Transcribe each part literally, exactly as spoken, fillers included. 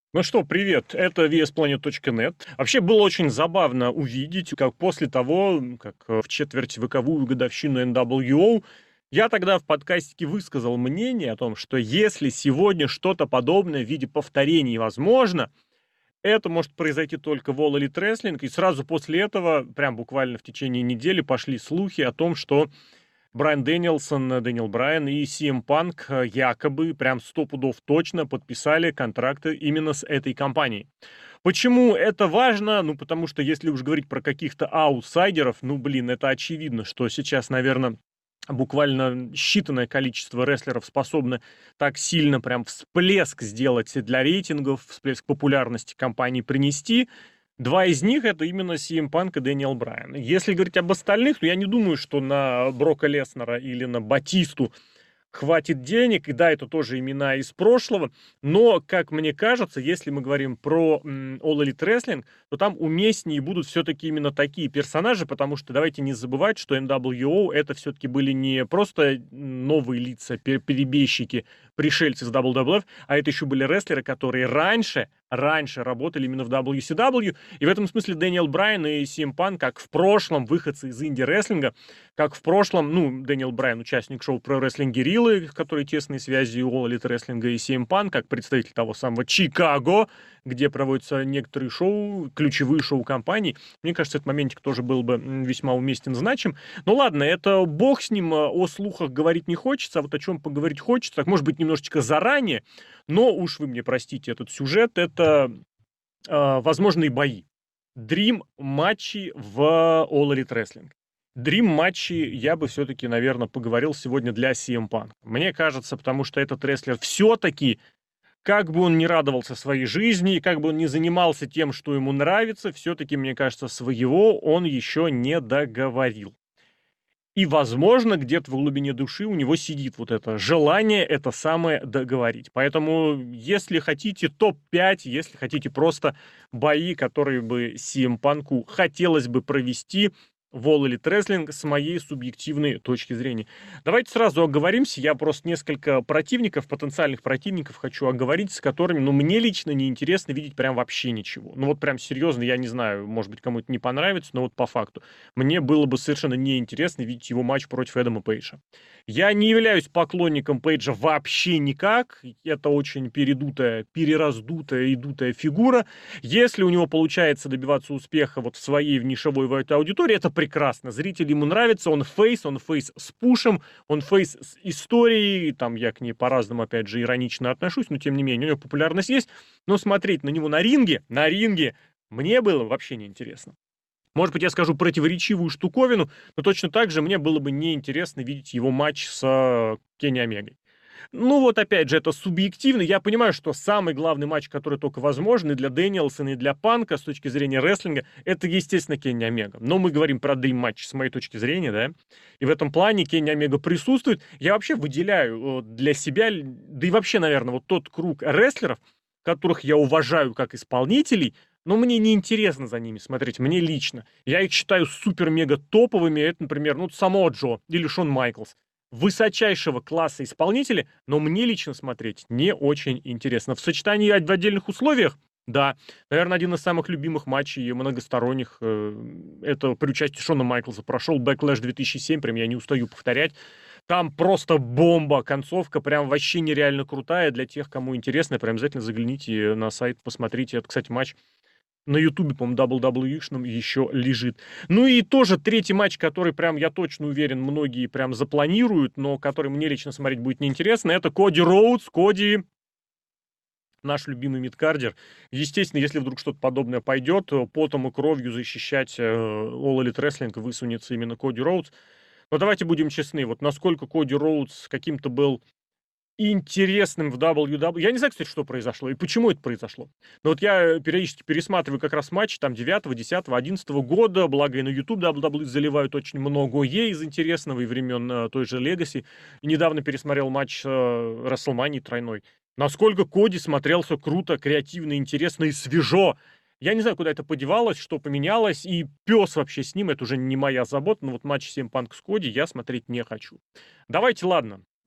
Ну что, привет, это ви эс планет точка нет. Вообще было очень забавно увидеть, как после того, м, как э, в четвертьвековую годовщину эн дабл ю оу, я тогда в подкастике высказал мнение о том, что если сегодня что-то подобное в виде повторений возможно, это может произойти только в All Elite Wrestling, и сразу после этого, прям буквально в течение недели, пошли слухи о том, что Брайан Дэнилсон, э, Дэниел Брайан и си эм Punk э, якобы прям сто пудов точно подписали контракты именно с этой компанией. Почему это важно? Ну, потому что если уж говорить про каких-то аутсайдеров, ну, блин, это очевидно, что сейчас, наверное, буквально считанное количество рестлеров способны так сильно прям всплеск сделать для рейтингов, всплеск популярности компании принести. Два из них это именно си эм Punk и Дэниел Брайан. Если говорить об остальных, то я не думаю, что на Брока Леснера или на Батисту хватит денег, и да, это тоже имена из прошлого, но, как мне кажется, если мы говорим про м, All Elite Wrestling, то там уместнее будут все-таки именно такие персонажи, потому что давайте не забывать, что эн дабл ю оу это все-таки были не просто новые лица, пер- перебежчики, пришельцы из дабл ю дабл ю эф, а это еще были рестлеры, которые раньше, раньше работали именно в дабл ю си дабл ю, и в этом смысле Дэниел Брайан и си эм Punk, как в прошлом выходцы из инди-рестлинга, как в прошлом, ну, Дэниел Брайан, участник шоу про рестлинг Гериллы, который тесные связи у All Elite Wrestling, и си эм Punk, как представитель того самого Чикаго, где проводятся некоторые шоу, ключевые шоу компаний. Мне кажется, этот моментик тоже был бы м, весьма уместен, значим. Ну ладно, это бог с ним, э, о слухах говорить не хочется, а вот о чем поговорить хочется, так может быть немножечко заранее, но уж вы мне простите этот сюжет, это э, возможные бои. Дрим матчи в All Elite Wrestling. Дрим матчи я бы все-таки, наверное, поговорил сегодня для си эм Punk. Мне кажется, потому что этот рестлер все-таки, как бы он ни радовался своей жизни, как бы он ни занимался тем, что ему нравится, все-таки, мне кажется, своего он еще не договорил. И, возможно, где-то в глубине души у него сидит вот это желание это самое договорить. Поэтому, если хотите топ пять, если хотите просто бои, которые бы си эм Панку хотелось бы провести в All Elite Wrestling с моей субъективной точки зрения. Давайте сразу оговоримся. Я просто несколько противников, потенциальных противников хочу оговорить, с которыми, ну, мне лично неинтересно видеть прям вообще ничего. Ну, вот прям серьезно, я не знаю, может быть, кому-то не понравится, но вот по факту. Мне было бы совершенно неинтересно видеть его матч против Эдама Пейджа. Я не являюсь поклонником Пейджа вообще никак. Это очень передутая, перераздутая и дутая фигура. Если у него получается добиваться успеха вот в своей внешевой в этой аудитории, это прекрасно. Зритель ему нравится, он фейс, он фейс с пушем, он фейс с историей. Там я к ней по-разному, опять же, иронично отношусь, но тем не менее, у него популярность есть. Но смотреть на него на ринге, на ринге, мне было вообще неинтересно. Может быть, я скажу противоречивую штуковину, но точно так же мне было бы неинтересно видеть его матч с э, Кенни Омегой. Ну вот опять же, это субъективно. Я понимаю, что самый главный матч, который только возможен и для Дэниелсона, и для Панка с точки зрения рестлинга, это, естественно, Кенни Омега. Но мы говорим про Дрим матч с моей точки зрения, да. И в этом плане Кенни Омега присутствует. Я вообще выделяю э, для себя, да и вообще, наверное, вот тот круг рестлеров, которых я уважаю как исполнителей, но мне не интересно за ними смотреть, мне лично. Я их считаю супер-мега топовыми. Это, например, ну, Самоа Джо или Шон Майклс. Высочайшего класса исполнители, но мне лично смотреть не очень интересно. В сочетании в отдельных условиях, да, наверное, один из самых любимых матчей многосторонних, э, это при участии Шона Майклса прошел Backlash две тысячи семь, прям я не устаю повторять. Там просто бомба, концовка прям вообще нереально крутая. Для тех, кому интересно, прям обязательно загляните на сайт, посмотрите. Это, кстати, матч на Ютубе, по-моему, дабл ю дабл ю и-шном еще лежит. Ну и тоже третий матч, который прям, я точно уверен, многие прям запланируют, но который мне лично смотреть будет неинтересно, это Коди Роудс. Коди, наш любимый мидкардер. Естественно, если вдруг что-то подобное пойдет, то потом и кровью защищать э, All Elite Wrestling высунется именно Коди Роудс. Но давайте будем честны, вот насколько Коди Роудс каким-то был интересным в дабл ю дабл ю. Я не знаю, кстати, что произошло и почему это произошло. Но вот я периодически пересматриваю как раз матчи там девятого, десятого, одиннадцатого года, благо и на YouTube дабл ю дабл ю и заливают очень многое из интересного и времен э, той же Legacy. И недавно пересмотрел матч э, WrestleMania тройной. Насколько Коди смотрелся круто, креативно, интересно и свежо. Я не знаю, куда это подевалось, что поменялось, и пес вообще с ним, это уже не моя забота, но вот матч семь Панк с Коди я смотреть не хочу. Давайте, ладно,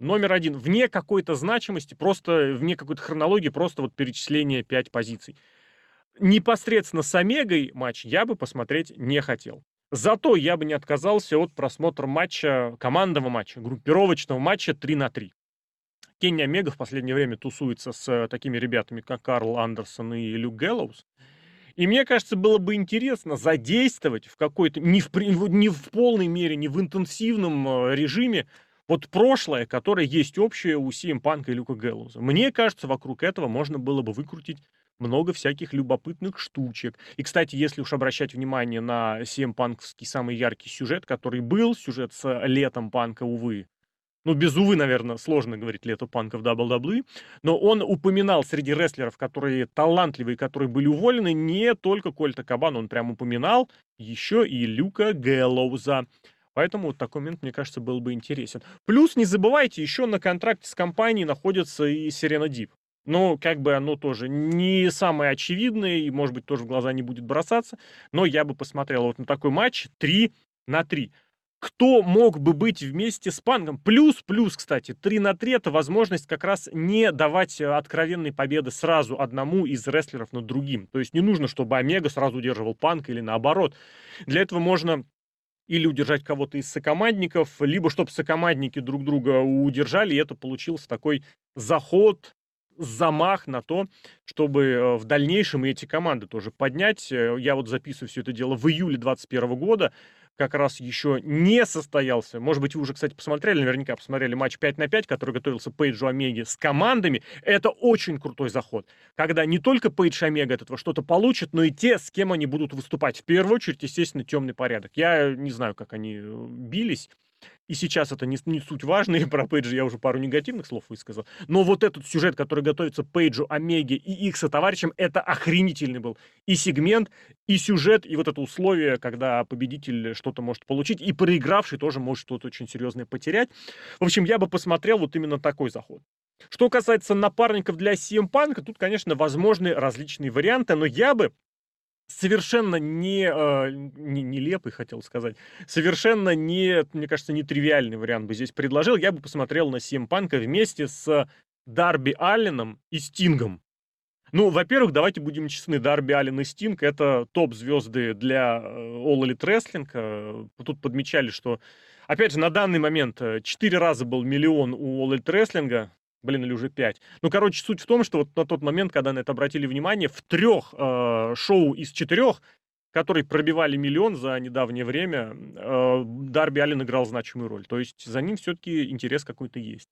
Номер один. Вне какой-то значимости, просто вне какой-то хронологии, просто вот перечисление пять позиций. Непосредственно с Омегой матч я бы посмотреть не хотел. Зато я бы не отказался от просмотра матча, командного матча, группировочного матча три на три. Кенни Омега в последнее время тусуется с такими ребятами, как Карл Андерсон и Люк Гэллоуз. И мне кажется, было бы интересно задействовать в какой-то, не в, не в полной мере, не в интенсивном режиме, вот прошлое, которое есть общее у си эм Punk и Люка Гэллоуза. Мне кажется, вокруг этого можно было бы выкрутить много всяких любопытных штучек. И, кстати, если уж обращать внимание на си эм Punk'ский самый яркий сюжет, который был, сюжет с летом Панка, увы, ну, без увы, наверное, сложно говорить лето Панка в дабл ю дабл ю и, но он упоминал среди рестлеров, которые талантливые, которые были уволены, не только Кольта Кабана, он прям упоминал еще и Люка Гэллоуза. Поэтому вот такой момент, мне кажется, был бы интересен. Плюс, не забывайте, еще на контракте с компанией находится и Серена Дип. Ну, как бы оно тоже не самое очевидное, и, может быть, тоже в глаза не будет бросаться, но я бы посмотрел вот на такой матч три на три. Кто мог бы быть вместе с Панком? Плюс, плюс, кстати, три на три это возможность как раз не давать откровенной победы сразу одному из рестлеров над другим. То есть не нужно, чтобы Омега сразу удерживал Панка или наоборот. Для этого можно или удержать кого-то из сокомандников, либо чтобы сокомандники друг друга удержали, и это получился такой заход, замах на то, чтобы в дальнейшем и эти команды тоже поднять. Я вот записываю все это дело в июле двадцать первого года, как раз еще не состоялся. Может быть, вы уже, кстати, посмотрели, наверняка посмотрели матч пять на пять, который готовился Пейджу Омеге с командами. Это очень крутой заход, когда не только Пейдж и Омега от этого что-то получат, но и те, с кем они будут выступать. В первую очередь, естественно, темный порядок. Я не знаю, как они бились. И сейчас это не, не суть важно, и про Пейджа я уже пару негативных слов высказал. Но вот этот сюжет, который готовится Пейджу, Омеге и их сотоварищам, это охренительный был. И сегмент, и сюжет, и вот это условие, когда победитель что-то может получить, и проигравший тоже может что-то очень серьезное потерять. В общем, я бы посмотрел вот именно такой заход. Что касается напарников для си эм Punk, тут, конечно, возможны различные варианты, но я бы совершенно не, э, не нелепый, хотел сказать, совершенно не, мне кажется, нетривиальный вариант бы здесь предложил. Я бы посмотрел на си эм Punk вместе с Дарби Алленом и Стингом. Ну, во-первых, давайте будем честны, Дарби Аллен и Стинг — это топ-звезды для All Elite Wrestling. Тут подмечали, что, опять же, на данный момент четыре раза был миллион у All Elite Wrestling. Блин, или уже пять. Ну, короче, суть в том, что вот на тот момент, когда на это обратили внимание, в трех э, шоу из четырех, которые пробивали миллион за недавнее время, э, Дарби Аллен играл значимую роль. То есть за ним все-таки интерес какой-то есть.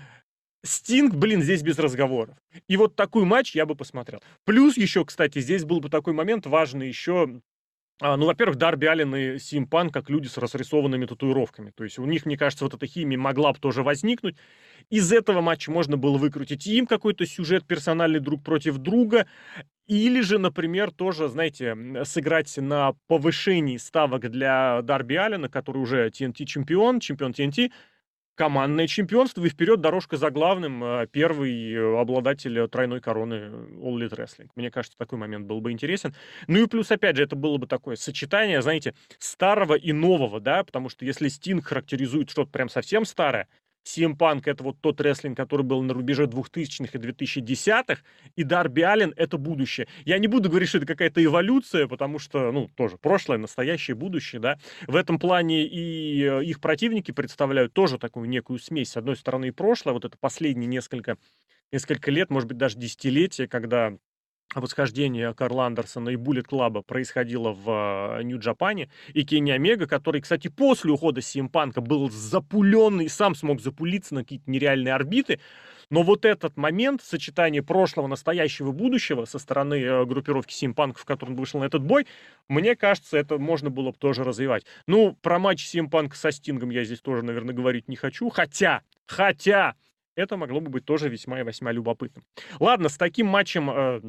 Стинг, блин, здесь без разговоров. И вот такой матч я бы посмотрел. Плюс еще, кстати, здесь был бы такой момент важный еще. А, ну, во-первых, Дарби Аллен и си эм Punk как люди с разрисованными татуировками. То есть у них, мне кажется, вот эта химия могла бы тоже возникнуть. Из этого матча можно было выкрутить им какой-то сюжет персональный друг против друга. Или же, например, тоже, знаете, сыграть на повышении ставок для Дарби Аллена, который уже ти эн ти-чемпион, чемпион ти эн ти, командное чемпионство, и вперед дорожка за главным, первый обладатель тройной короны All Elite Wrestling. Мне кажется, такой момент был бы интересен. Ну и плюс, опять же, это было бы такое сочетание, знаете, старого и нового, да, потому что если Стинг характеризует что-то прям совсем старое, си эм Punk — это вот тот рестлинг, который был на рубеже двухтысячных и две тысячи десятых, и Дарби Аллен — это будущее. Я не буду говорить, что это какая-то эволюция, потому что, ну, тоже прошлое, настоящее, будущее, да. В этом плане и их противники представляют тоже такую некую смесь. С одной стороны, и прошлое, вот это последние несколько, несколько лет, может быть, даже десятилетия, когда восхождение Карла Андерсона и Буллет Клаба происходило в Нью-Джапане, и Кенни Омега, который, кстати, после ухода си эм Punk был запуленный, сам смог запулиться на какие-то нереальные орбиты, но вот этот момент, сочетание прошлого, настоящего, будущего со стороны группировки си эм Punk, в котором вышел на этот бой, мне кажется, это можно было бы тоже развивать. Ну, про матч си эм Punk со Стингом я здесь тоже, наверное, говорить не хочу, хотя, хотя, это могло бы быть тоже весьма и весьма любопытным. Ладно, с таким матчем э,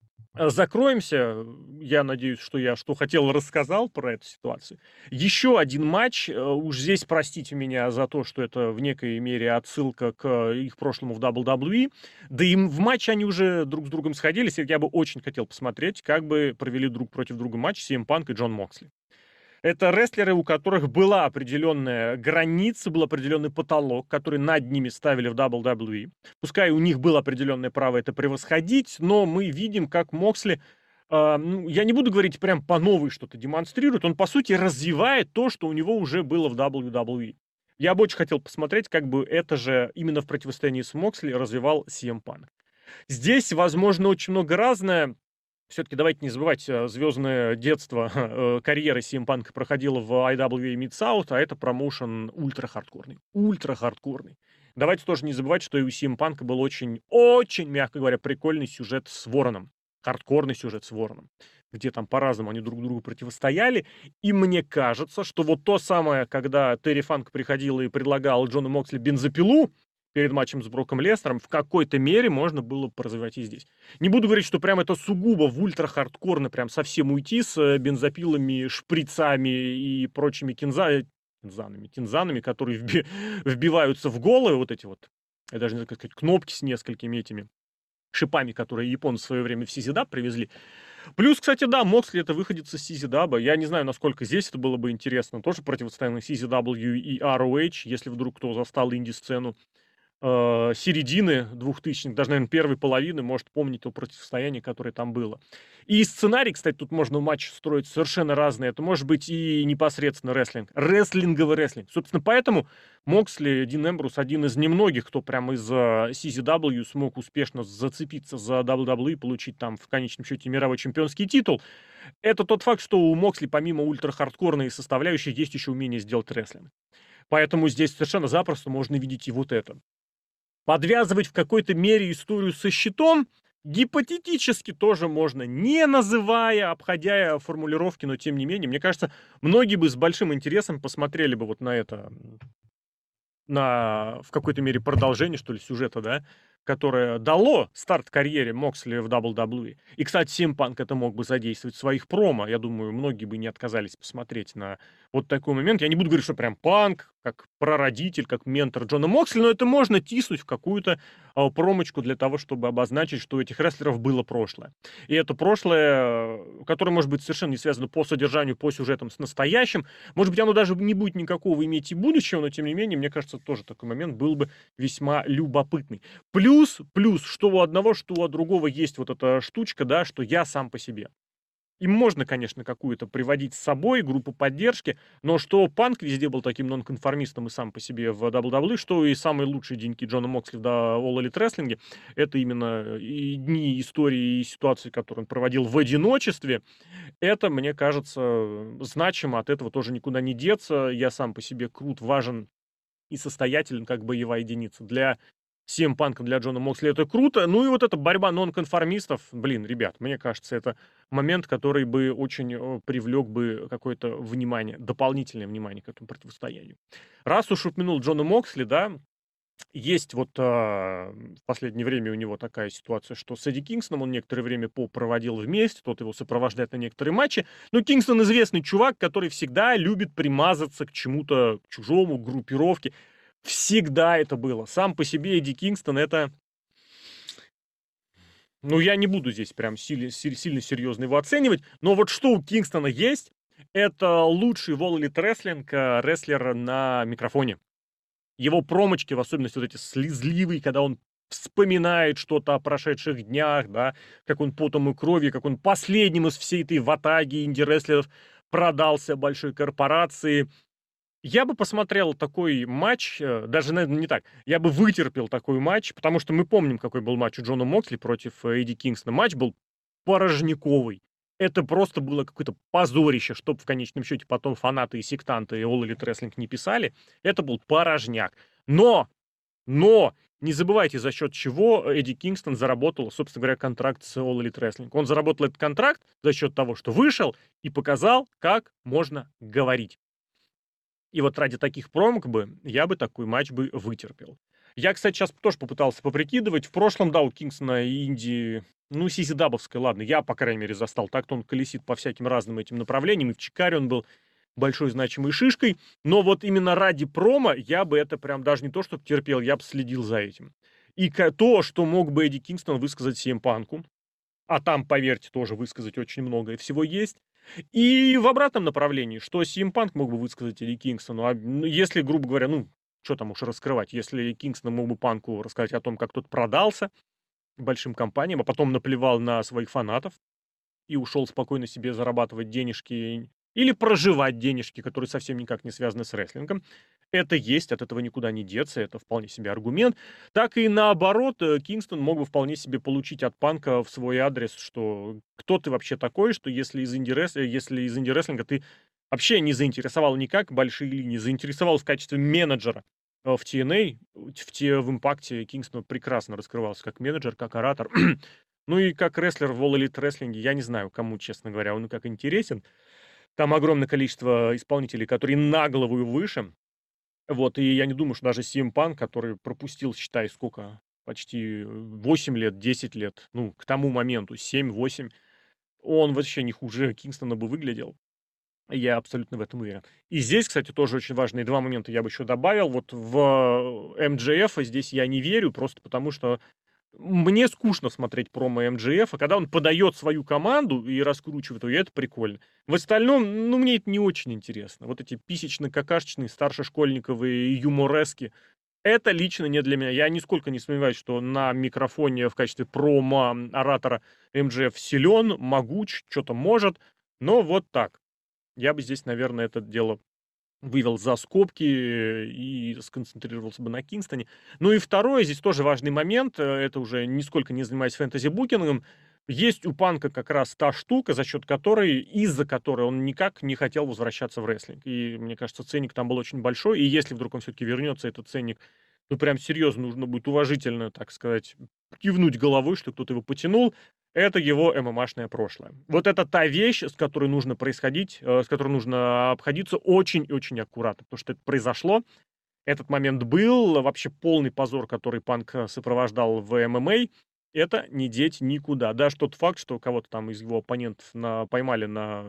закроемся. Я надеюсь, что я что хотел, рассказал про эту ситуацию. Еще один матч. Уж здесь простите меня за то, что это в некой мере отсылка к их прошлому в дабл ю дабл ю и. Да и в матче они уже друг с другом сходились. И я бы очень хотел посмотреть, как бы провели друг против друга матч си эм Punk и Джон Моксли. Это рестлеры, у которых была определенная граница, был определенный потолок, который над ними ставили в дабл ю дабл ю и. Пускай у них было определенное право это превосходить, но мы видим, как Моксли, э, ну, я не буду говорить прям по новой что-то демонстрирует, он, по сути, развивает то, что у него уже было в дабл ю дабл ю и. Я бы очень хотел посмотреть, как бы это же именно в противостоянии с Моксли развивал си эм Punk. Здесь, возможно, очень много разное. Все-таки давайте не забывать, э, звездное детство э, карьеры си эм Punk проходило в ай дабл ю эй Mid-South, а это промоушен ультра-хардкорный. Ультра-хардкорный. Давайте тоже не забывать, что и у си эм Punk был очень, очень, мягко говоря, прикольный сюжет с Вороном. Хардкорный сюжет с Вороном. Где там по-разному они друг другу противостояли. И мне кажется, что вот то самое, когда Терри Фанк приходил и предлагал Джону Моксли бензопилу перед матчем с Броком Леснером, в какой-то мере можно было развивать и здесь. Не буду говорить, что прям это сугубо в ультра-хардкорно прям совсем уйти с бензопилами, шприцами и прочими кинза... кинзанами, кинзанами, которые вби... вбиваются в головы, вот эти вот, я даже не знаю, как сказать, кнопки с несколькими этими шипами, которые японцы в свое время в Сизидаб привезли. Плюс, кстати, да, Моксли это выходит из Сизидаба. Я не знаю, насколько здесь это было бы интересно. Тоже противостояние си зет дабл ю и ар о эйч, если вдруг кто застал инди-сцену э, середины двухтысячных, даже, наверное, первой половины, может помнить то противостояние, которое там было. И сценарий, кстати, тут можно матч строить совершенно разный. Это может быть и непосредственно рестлинг. Рестлинговый рестлинг. Собственно, поэтому Моксли, Дин Эмбрус, один из немногих, кто прямо из си зет дабл ю смог успешно зацепиться за дабл ю дабл ю и получить там в конечном счете мировой чемпионский титул. Это тот факт, что у Моксли помимо ультра-хардкорной составляющей есть еще умение сделать рестлинг. Поэтому здесь совершенно запросто можно видеть и вот это. Подвязывать в какой-то мере историю со щитом гипотетически тоже можно, не называя, обходя формулировки, но тем не менее, мне кажется, многие бы с большим интересом посмотрели бы вот на это, на в какой-то мере продолжение, что ли, сюжета, да, которое дало старт карьере Моксли в дабл ю дабл ю и. И, кстати, си эм Punk это мог бы задействовать в своих промо. Я думаю, многие бы не отказались посмотреть на вот такой момент. Я не буду говорить, что прям Панк, как прародитель, как ментор Джона Моксли, но это можно тиснуть в какую-то а, промочку для того, чтобы обозначить, что у этих рестлеров было прошлое. И это прошлое, э, которое может быть совершенно не связано по содержанию, по сюжетам с настоящим. Может быть, оно даже не будет никакого иметь и будущего, но, тем не менее, мне кажется, тоже такой момент был бы весьма любопытный. Плюс, плюс, что у одного, что у другого есть вот эта штучка, да, что я сам по себе. Им можно, конечно, какую-то приводить с собой, группу поддержки, но что Панк везде был таким нонконформистом и сам по себе в дабл ю дабл ю и, что и самые лучшие деньки Джона Моксли в All Elite Wrestling, это именно и дни, истории и ситуации, которые он проводил в одиночестве, это, мне кажется, значимо, от этого тоже никуда не деться. Я сам по себе крут, важен и состоятелен, как боевая единица. Для си эм Punk, для Джона Моксли это круто. Ну и вот эта борьба нонконформистов, блин, ребят, мне кажется, это момент, который бы очень э, привлек бы какое-то внимание, дополнительное внимание к этому противостоянию. Раз уж упомянул Джона Моксли, да, есть вот а, в последнее время у него такая ситуация, что с Эдди Кингстоном он некоторое время проводил вместе, тот его сопровождает на некоторые матчи. Но Кингстон известный чувак, который всегда любит примазаться к чему-то к чужому, к группировке. Всегда это было. Сам по себе Эдди Кингстон это... Ну, я не буду здесь прям сильно, сильно серьезно его оценивать, но вот что у Кингстона есть, это лучший в All Elite Wrestling э, рестлер на микрофоне. Его промочки, в особенности вот эти слезливые, когда он вспоминает что-то о прошедших днях, да, как он потом и кровью, как он последним из всей этой ватаги инди-рестлеров продался большой корпорации. Я бы посмотрел такой матч, э, даже, наверное, не так, я бы вытерпел такой матч, потому что мы помним, какой был матч у Джона Моксли против э, Эдди Кингстона. Матч был порожниковый. Это просто было какое-то позорище, чтобы в конечном счете потом фанаты и сектанты и All Elite Wrestling не писали. Это был порожняк. Но, но, не забывайте, за счет чего Эдди Кингстон заработал, собственно говоря, контракт с All Elite Wrestling. Он заработал этот контракт за счет того, что вышел и показал, как можно говорить. И вот ради таких промок бы я бы такой матч бы вытерпел. Я, кстати, сейчас тоже попытался поприкидывать. В прошлом, да, у Кингстона и Инди, ну, сизидабовская, ладно, я, по крайней мере, застал. Так-то он колесит по всяким разным этим направлениям. И в Чикаре он был большой значимой шишкой. Но вот именно ради промо я бы это прям даже не то, чтобы терпел, я бы следил за этим. И то, что мог бы Эдди Кингстон высказать си эм Панку, а там, поверьте, тоже высказать очень многое всего есть, И в обратном направлении, что си эм Punk мог бы высказать Эдди Кингстону, а, ну, если, грубо говоря, ну, что там уж раскрывать, если Кингстон мог бы Панку рассказать о том, как тот продался большим компаниям, а потом наплевал на своих фанатов и ушел спокойно себе зарабатывать денежки или проживать денежки, которые совсем никак не связаны с рестлингом. Это есть, от этого никуда не деться, это вполне себе аргумент. Так и наоборот, э, Кингстон мог бы вполне себе получить от Панка в свой адрес, что кто ты вообще такой, что если из инди-рес- э, если из инди-рестлинга ты вообще не заинтересовал никак большие линии, заинтересовал в качестве менеджера э, в ти эн эй, в, те, в импакте Кингстон прекрасно раскрывался как менеджер, как оратор. Ну и как рестлер в All Elite Wrestling, я не знаю, кому, честно говоря, он как интересен. Там огромное количество исполнителей, которые на голову и выше. Вот, и я не думаю, что даже си эм Punk, который пропустил, считай, сколько, почти восемь лет, десять лет, ну, к тому моменту, семь-восемь, он вообще не хуже Кингстона бы выглядел. Я абсолютно в этом уверен. И здесь, кстати, тоже очень важные два момента я бы еще добавил. Вот в эм джей эф здесь я не верю, просто потому что мне скучно смотреть промо эм джей эф, а когда он подает свою команду и раскручивает ее, это прикольно. В остальном, ну, мне это не очень интересно. Вот эти писечно-какашечные, старшешкольниковые юморески, это лично не для меня. Я нисколько не сомневаюсь, что на микрофоне в качестве промо-оратора эм джей эф силен, могуч, что-то может, но вот так. Я бы здесь, наверное, это дело вывел за скобки и сконцентрировался бы на Кингстоне. Ну и второе, здесь тоже важный момент, э, это уже нисколько не занимаясь фэнтези-букингом, есть у Панка как раз та штука, за счет которой, из-за которой он никак не хотел возвращаться в рестлинг. И мне кажется, ценник там был очень большой, и если вдруг он все-таки вернется, этот ценник, ну прям серьезно нужно будет уважительно, так сказать, кивнуть головой, что кто-то его потянул, это его эм эм а-шное прошлое. Вот это та вещь, с которой нужно происходить, э, с которой нужно обходиться очень и очень аккуратно, потому что это произошло, этот момент был, вообще полный позор, который Панк э, сопровождал в эм эм а, это не деть никуда. Даже тот факт, что кого-то там из его оппонентов на, поймали на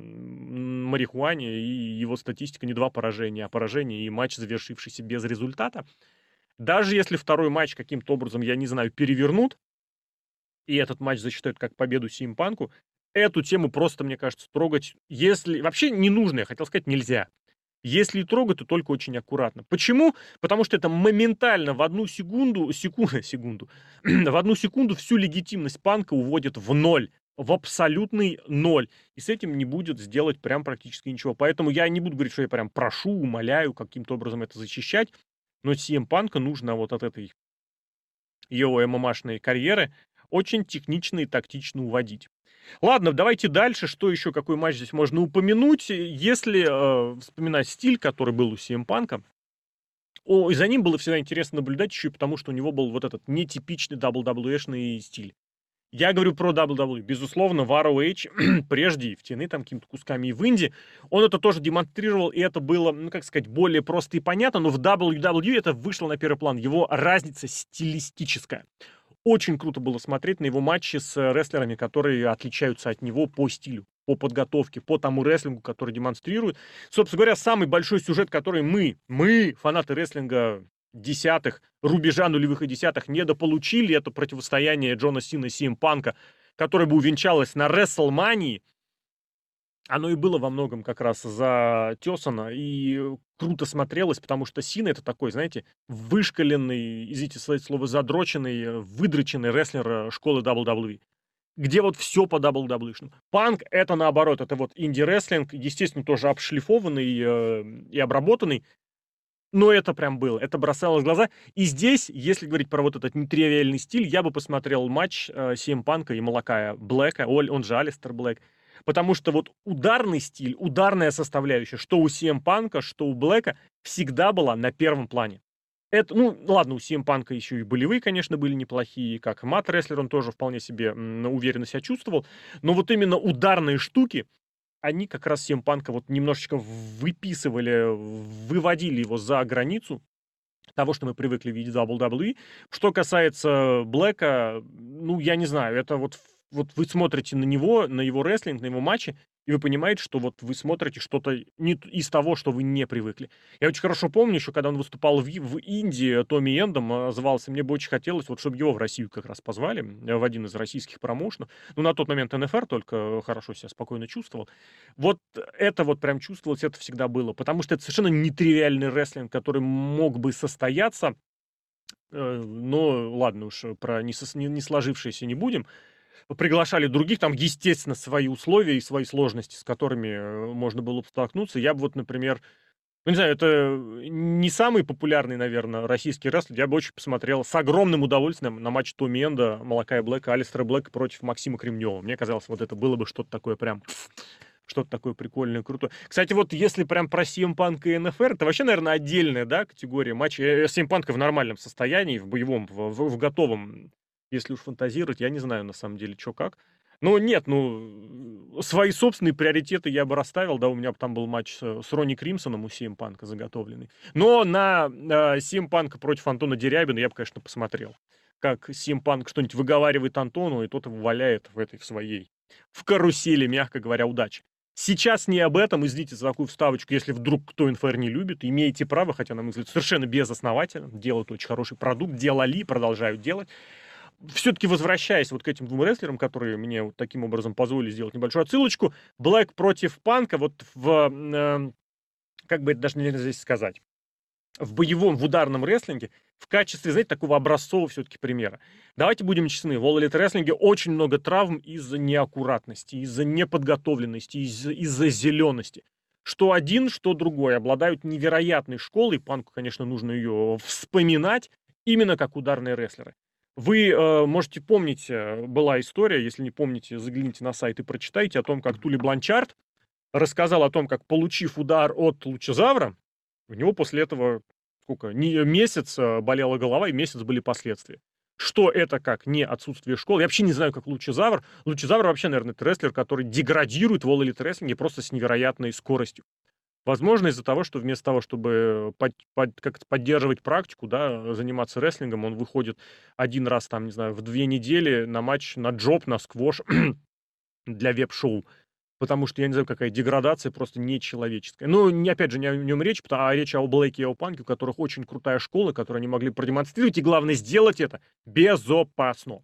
м, марихуане, и его статистика не два поражения, а поражение и матч, завершившийся без результата. Даже если второй матч каким-то образом, я не знаю, перевернут, и этот матч засчитают как победу си эм Панку, эту тему просто, мне кажется, трогать, если... Вообще не нужно, я хотел сказать, нельзя. Если и трогать, то только очень аккуратно. Почему? Потому что это моментально в одну секунду, секунду, секунду, в одну секунду всю легитимность Панка уводит в ноль, в абсолютный ноль. И с этим не будет сделать прям практически ничего. Поэтому я не буду говорить, что я прям прошу, умоляю каким-то образом это защищать. Но си эм Панка нужно вот от этой его эм эм а-шной карьеры очень технично и тактично уводить. Ладно, давайте дальше. Что еще, какой матч здесь можно упомянуть? Если э, вспоминать стиль, который был у си эм Панка, о, и за ним было всегда интересно наблюдать, еще и потому, что у него был вот этот нетипичный дабл ю дабл ю и-шный стиль. Я говорю про дабл ю дабл ю и. Безусловно, в ар о эйч прежде в ти эн эй там какими-то кусками и в Инди, он это тоже демонстрировал, и это было, ну, как сказать, более просто и понятно, но в дабл ю дабл ю и это вышло на первый план. Его разница стилистическая. Очень круто было смотреть на его матчи с э, рестлерами, которые отличаются от него по стилю, по подготовке, по тому рестлингу, который демонстрирует. Собственно говоря, самый большой сюжет, который мы, мы, фанаты рестлинга десятых, рубежа нулевых и десятых, недополучили, это противостояние Джона Сина и си эм Панка, которое бы увенчалось на Рестлмании. Оно и было во многом как раз затесано и круто смотрелось, потому что Сина — это такой, знаете, вышкаленный, извините сказать слово, задроченный, выдроченный рестлер э, школы дабл ю дабл ю и, где вот все по дабл ю дабл ю и-шному. Панк — это наоборот, это вот инди-рестлинг, естественно, тоже обшлифованный э, и обработанный, но это прям было, это бросалось в глаза. И здесь, если говорить про вот этот нетривиальный стиль, я бы посмотрел матч э, си эм Панка и Малакая Блэка, он, он же Алистер Блэк, потому что вот ударный стиль, ударная составляющая, что у си эм Панка, что у Блэка, всегда была на первом плане. Это, ну, ладно, у си эм Панка еще и болевые, конечно, были неплохие, как мат-рестлер он тоже вполне себе м, уверенно себя чувствовал, но вот именно ударные штуки, они как раз си эм Панка вот немножечко выписывали, выводили его за границу того, что мы привыкли видеть в дабл ю дабл ю и. Что касается Блэка, ну, я не знаю, это вот, вот вы смотрите на него, на его рестлинг, на его матчи, и вы понимаете, что вот вы смотрите что-то не т- из того, что вы не привыкли. Я очень хорошо помню, еще когда он выступал в, И- в Индии, Томми Эндом э, звался, мне бы очень хотелось, вот чтобы его в Россию как раз позвали, э, в один из российских промоушенов. Ну, на тот момент эн эф эр только э, хорошо себя спокойно чувствовал. Вот это вот прям чувствовалось, это всегда было, потому что это совершенно нетривиальный рестлинг, который мог бы состояться, э, но ладно уж, э, про не, сос- не не сложившееся не будем. Приглашали других, там, естественно, свои условия и свои сложности, с которыми э, можно было бы столкнуться. Я бы вот, например, ну, не знаю, это не самый популярный, наверное, российский рестлинг. Я бы очень посмотрел с огромным удовольствием на матч Томми Энда, Малакая Блэка, Алистера Блэка против Максима Кремнева. Мне казалось, вот это было бы что-то такое прям, что-то такое прикольное, крутое. Кстати, вот если прям про си эм Punk и эн эф эр, это вообще, наверное, отдельная, да, категория матча. си эм Punk в нормальном состоянии, в боевом, в, в- в готовом, если уж фантазировать, я не знаю, на самом деле, что как. Ну, нет, ну, свои собственные приоритеты я бы расставил, да, у меня бы там был матч с, с Ронни Кримсоном у си эм Punk заготовленный. Но на э, си эм Punk против Антона Дерябина я бы, конечно, посмотрел. Как си эм Punk что-нибудь выговаривает Антону, и тот его валяет в этой в своей, в карусели, мягко говоря, удачи. Сейчас не об этом, извините за такую вставочку, если вдруг кто эн эф эр не любит, имеете право, хотя, на мой взгляд, совершенно безосновательно, делают очень хороший продукт, делали, продолжают делать. Все-таки возвращаясь вот к этим двум рестлерам, которые мне вот таким образом позволили сделать небольшую отсылочку, Блэк против Панка, вот в, э, как бы это даже нельзя здесь сказать, в боевом, в ударном рестлинге, в качестве, знаете, такого образцового все-таки примера. Давайте будем честны, в All Elite рестлинге очень много травм из-за неаккуратности, из-за неподготовленности, из- из-за зелености. Что один, что другой обладают невероятной школой. Панку, конечно, нужно ее вспоминать, именно как ударные рестлеры. Вы э, можете помнить, э, была история, если не помните, загляните на сайт и прочитайте о том, как Тули Бланчард рассказал о том, как, получив удар от Лучезавра, у него после этого сколько, не, месяц э, болела голова, и месяц были последствия. Что это как не отсутствие школы? Я вообще не знаю, как Лучезавр. Лучезавр вообще, наверное, это рестлер, который деградирует в All Elite рестлинге просто с невероятной скоростью. Возможно, из-за того, что вместо того, чтобы под, под- как-то поддерживать практику, да, заниматься рестлингом, он выходит один раз, там, не знаю, в две недели на матч, на джоб, на сквош для веб-шоу. Потому что, я не знаю, какая деградация просто нечеловеческая. Ну, не, опять же, не о нем речь, потому- а речь о Блэке и о Панке, у которых очень крутая школа, которую они могли продемонстрировать, и главное, сделать это безопасно.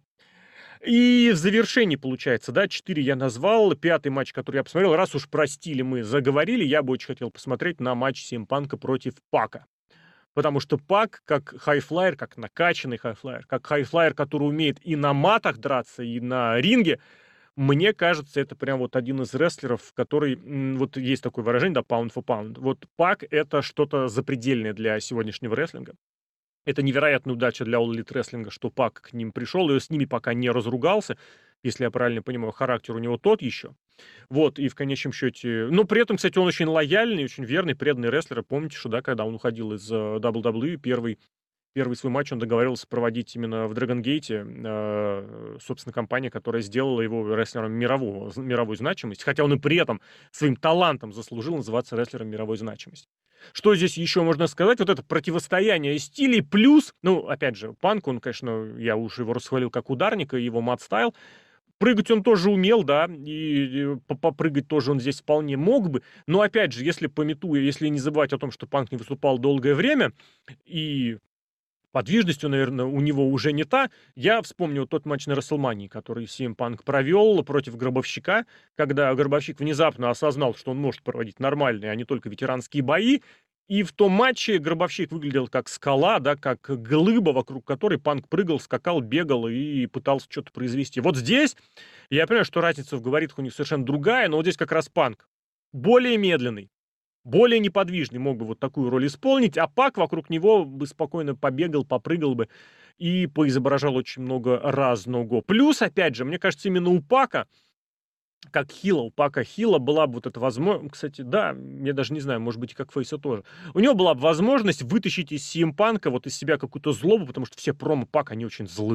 И в завершении, получается, да, четыре я назвал, пятый матч, который я посмотрел, раз уж про стили мы заговорили, я бы очень хотел посмотреть на матч си эм Панка против Пака. Потому что Пак, как хайфлайер, как накачанный хайфлайер, как хайфлайер, который умеет и на матах драться, и на ринге, мне кажется, это прям вот один из рестлеров, который, м, вот есть такое выражение, да, pound for pound. Вот Пак — это что-то запредельное для сегодняшнего рестлинга. Это невероятная удача для All Elite рестлинга, что Пак к ним пришел, и с ними пока не разругался. Если я правильно понимаю, характер у него тот еще. Вот, и в конечном счете... Ну, при этом, кстати, он очень лояльный, очень верный, преданный рестлер. Помните, что, да, когда он уходил из э, дабл ю дабл ю и, первый Первый свой матч он договаривался проводить именно в Dragon Gate, э, собственно, компания, которая сделала его рестлером мирового, з- мировой значимости, хотя он и при этом своим талантом заслужил называться рестлером мировой значимости. Что здесь еще можно сказать? Вот это противостояние стилей плюс, ну, опять же, Панк, он, конечно, я уже его расхвалил как ударника, его мат-стайл. Прыгать он тоже умел, да, и и по- попрыгать тоже он здесь вполне мог бы. Но, опять же, если пометуя, если не забывать о том, что Панк не выступал долгое время, и подвижностью, наверное, у него уже не та. Я вспомнил тот матч на Расселмании, который си эм Punk провел против Гробовщика, когда Гробовщик внезапно осознал, что он может проводить нормальные, а не только ветеранские бои. И в том матче Гробовщик выглядел как скала, да, как глыба, вокруг которой Панк прыгал, скакал, бегал и пытался что-то произвести. Вот здесь я понимаю, что разница в габаритах у них совершенно другая, но вот здесь как раз Панк более медленный, более неподвижный мог бы вот такую роль исполнить, а Пак вокруг него бы спокойно побегал, попрыгал бы и поизображал очень много разного. Плюс, опять же, мне кажется, именно у Пака, как Хила, у Пака Хила была бы вот эта возможность, кстати, да, я даже не знаю, может быть, и как Фейса тоже, у него была бы возможность вытащить из си эм Панка вот из себя какую-то злобу, потому что все промо Пак, они очень злые,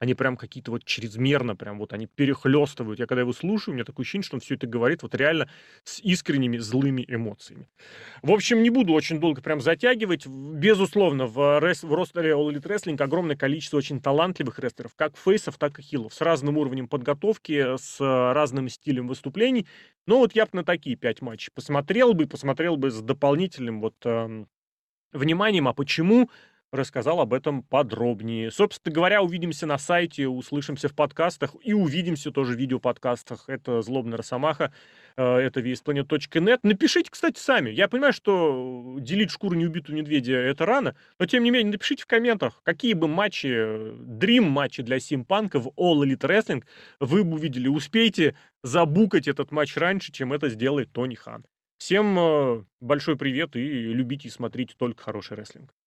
они прям какие-то вот чрезмерно, прям вот они перехлестывают. Я когда его слушаю, у меня такое ощущение, что он все это говорит вот реально с искренними злыми эмоциями. В общем, не буду очень долго прям затягивать. В- Безусловно, в, рес- в ростере All Elite Wrestling огромное количество очень талантливых рестлеров, как фейсов, так и хилов, с разным уровнем подготовки, с э, разным стилем выступлений. Но вот я бы на такие пять матчей посмотрел бы, посмотрел бы с дополнительным вот эм, вниманием. А почему? Рассказал об этом подробнее. Собственно говоря, увидимся на сайте, услышимся в подкастах и увидимся тоже в видеоподкастах. Это «Злобная Росомаха», э, это ви эс планет точка нет. Напишите, кстати, сами. Я понимаю, что делить шкуру неубитого медведя — это рано, но, тем не менее, напишите в комментах, какие бы матчи, э, дрим-матчи для Симпанка в All Elite Wrestling вы бы увидели. Успейте забукать этот матч раньше, чем это сделает Тони Хан. Всем э, большой привет и любите и смотрите только хороший рестлинг.